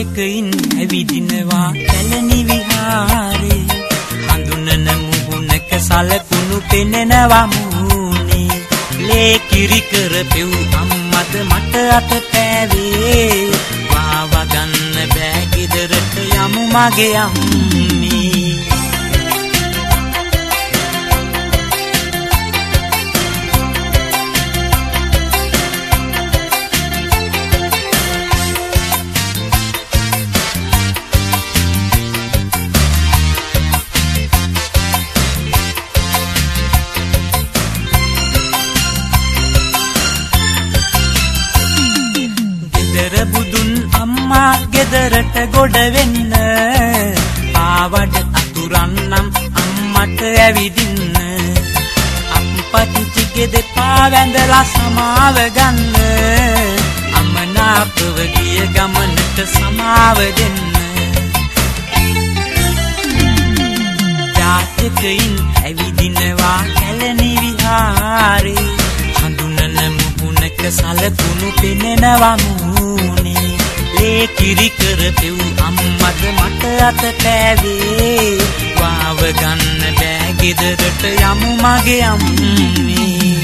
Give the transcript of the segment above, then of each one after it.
ජාතිකයින් ඇවිදිනවා කැලණි විහාරේ හඳුනන මුහුණක සලකුණු පෙනෙනවා මූණේ ලේ කිරි කර පෙව් අම්මද මට අත පෑවේ මාව ගන්න බෑ ගෙදරට යමු මගේ අම්මේ බුදුන් අම්මා ගෙදරට ගොඩ වෙන්න ආවඩ අතුරන්නම් අම්මට ඇවිදින්න අප්පච්චිගේ දෙපා වැඳලා සමාව ගන්න අම්මනාපව ගිය ගමනට සමාව දෙන්න ජාතිකයින් ඇවිදිනවා කැලණි විහාරේ හඳුනන මුහුණක සලකුණු පෙනෙනවා මූණේ ලේ කිරි කර පෙව් අම්මද මට අත පෑවේ වාව ගන්න බෑ ගෙදරට යමු මගේ අම්මේ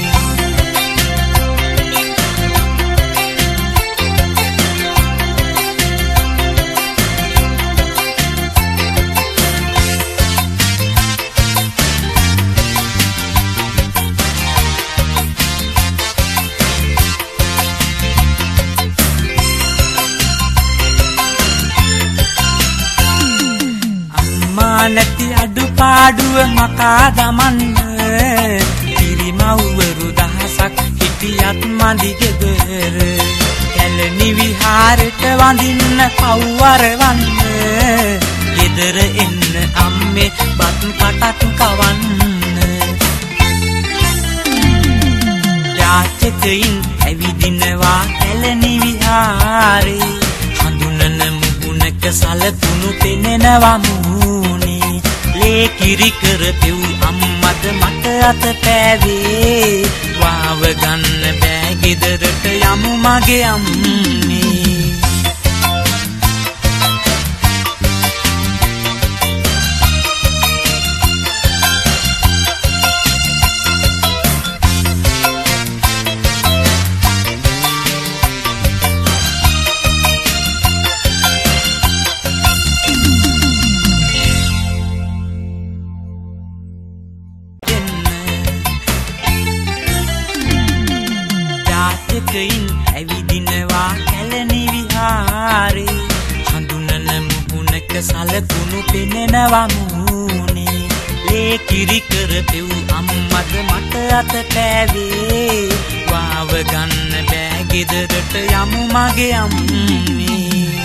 නැති අඩුපාඩුව මකා දමන්න කිරිමව්වරු දහසක් හිටියත් මදි ගෙදර කැලණි විහාරෙට වඳින්න කව්වරවන්න ගෙදර එන්න අම්මේ බත් කටත් කවන්න ජාතිකයින් ඇවිදිනවා කැලණි විහාරේ හඳුනන මුහුණක සලකුණු පෙනෙනවා ලේ කිරි කර පෙව් අම්මද මට අත පෑවේ වාව ගන්න බෑ ගෙදරට යමු මගේ අම්මේ ජාතිකයින් ඇවිදිනවා කැලණි විහාරේ හඳුනන මුහුණක සලකුණු පෙනෙනවා මූණේ ලේ කිරි කර පෙව් අම්මද මට අත පෑවේ වාව ගන්න බෑ ගෙදරට යමු මගේ අම්මේ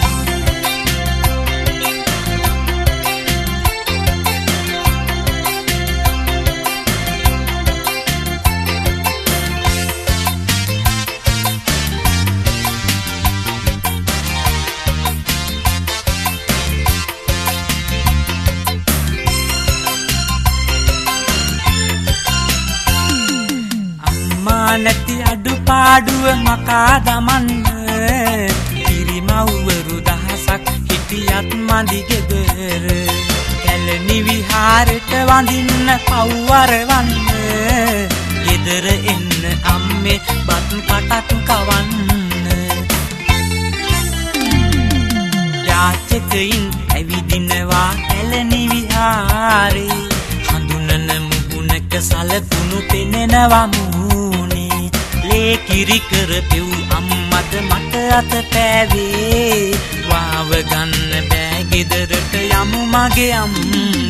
නැති අඩුපාඩුව මකා දමන්න කිරිමව්වරු දහසක් හිටියත් මදි ගෙදර කැලණි විහාරෙට වඳින්න කව්වරවන්න ගෙදර එන්න අම්මේ බත් කටත් කවන්න ජාතිකයින් ඇවිදිනවා කැලණි විහාරේ හඳුනන මුහුණක සලකුණු පෙනෙනවා ලේ කිරි කර පෙව් අම්මද මට අත පෑවේ වාව ගන්න බෑ ගෙදරට යමු මගේ අම්මේ